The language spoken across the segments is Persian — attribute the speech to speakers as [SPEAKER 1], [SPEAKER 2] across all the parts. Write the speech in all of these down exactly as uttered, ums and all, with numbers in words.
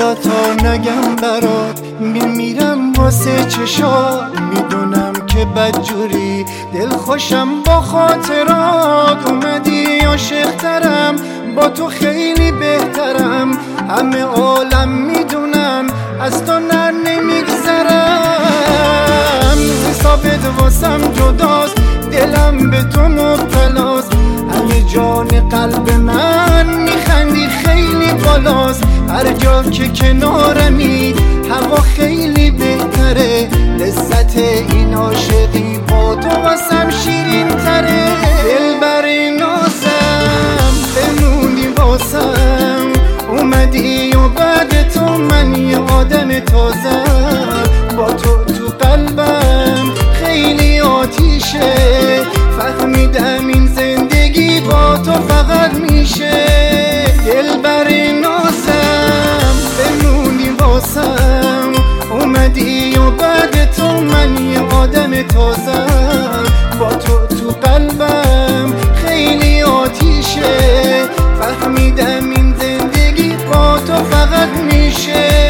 [SPEAKER 1] بذار تا نگم برات میمیرم واسه چشات. میدونم که بدجوری دل خوشم با خاطرات. اومدی عاشق‌ترم با تو خیلی بهترم. همه عالم میدونن از تو نر نمیگذرم. حسابت واسم جداست دلم به تو مبتلاست. همه جان قلب من میخندی خیلی بالاست. هر جا که کنارمی هوا خیلی بهتره. لذت این عاشقی با تو واسم شیرین تره. دلبر نازم بمونی واسم. اومدی و بعد تو من یه آدم تازم. با تو تو قلبم خیلی آتیشه. فهمیدم این زندگی با تو فقط میشه. دلبر نازم بمونی واسم. اومدی و بعد تو من یه آدم تازم. با تو تو قلبم خیلی آتیشه. فهمیدم این زندگی با تو فقط میشه.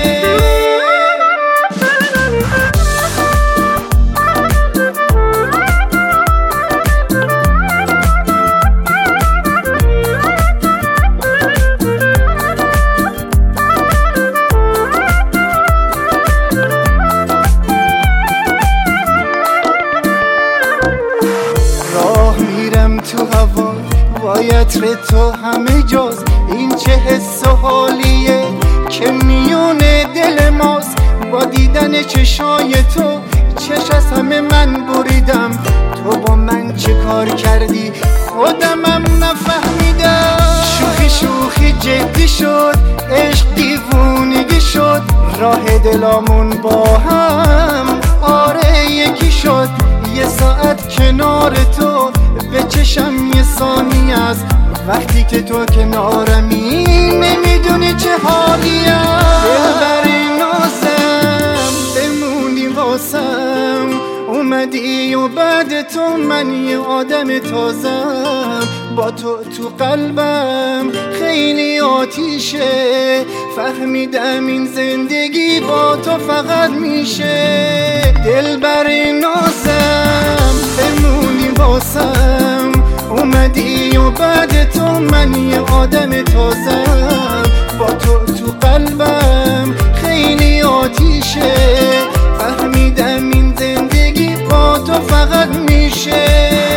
[SPEAKER 1] تو هوا باید تو همه جاز. این چه حس و حالیه که میون دل ماست. با دیدن چشای تو چش از همه من بریدم. تو با من چه کار کردی خودمم نفهمیدم. شوخی شوخی جدی شد عشق دیوونگی شد. راه دلامون با هم آره یکی شد. یه ساعت کنار تو به چشم یه ثانی است. وقتی که تو کنارمی نمیدونی چه حالیم. دلبر نازم بمونی واسم. اومدی و بعد تو من یه آدم تازم. با تو تو قلبم خیلی آتیشه. فهمیدم این زندگی با تو فقط میشه. دلبر نازم بمونی واسم. اومدی و بعد تو من یه آدم تازم. با تو تو قلبم خیلی آتیشه. فهمیدم این زندگی با تو فقط میشه.